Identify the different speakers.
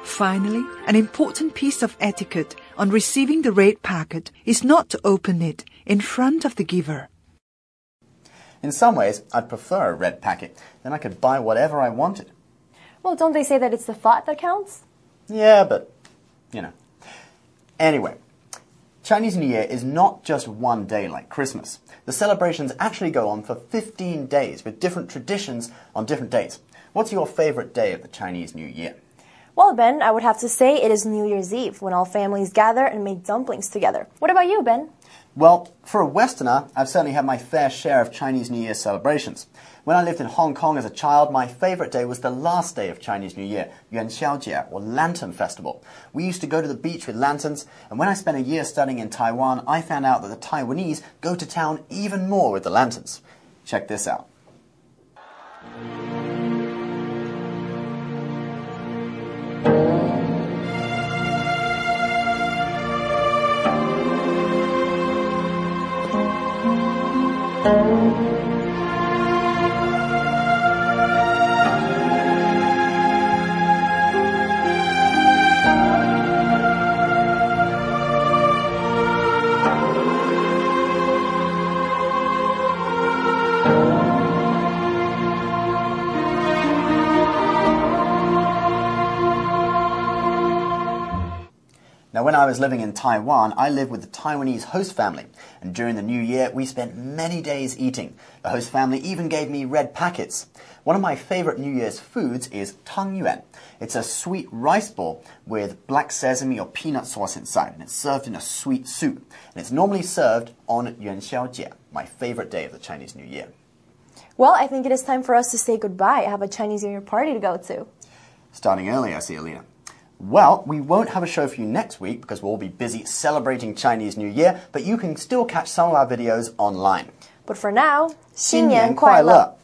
Speaker 1: Finally, an important piece of etiquette on receiving the red packet is not to open it in front of the giver.
Speaker 2: In some ways, I'd prefer a red packet. Then I could buy whatever I wanted.
Speaker 3: Well, don't they say that it's the thought that counts?
Speaker 2: Yeah, but, you know. Anyway, Chinese New Year is not just one day like Christmas. The celebrations actually go on for 15 days with different traditions on different dates. What's your favorite day of the Chinese New Year?
Speaker 3: Well, Ben, I would have to say it is New Year's Eve, when all families gather and make dumplings together. What about you, Ben?
Speaker 2: Well, for a Westerner, I've certainly had my fair share of Chinese New Year celebrations. When I lived in Hong Kong as a child, my favorite day was the last day of Chinese New Year, Yuan Xiaojie, or Lantern Festival. We used to go to the beach with lanterns, and when I spent a year studying in Taiwan, I found out that the Taiwanese go to town even more with the lanterns. Check this out. Now, when I was living in Taiwan, I lived with the Taiwanese host family, and during the New Year, we spent many days eating. The host family even gave me red packets. One of my favorite New Year's foods is tang yuan. It's a sweet rice ball with black sesame or peanut sauce inside, and it's served in a sweet soup. And it's normally served on Yuan Xiaojie, my favorite day of the Chinese New Year.
Speaker 3: Well, I think it is time for us to say goodbye. I have a Chinese New Year party to go to.
Speaker 2: Starting early, I see, Alina. Well, we won't have a show for you next week because we'll all be busy celebrating Chinese New Year, but you can still catch some of our videos online.
Speaker 3: But for now,
Speaker 2: 新年快乐!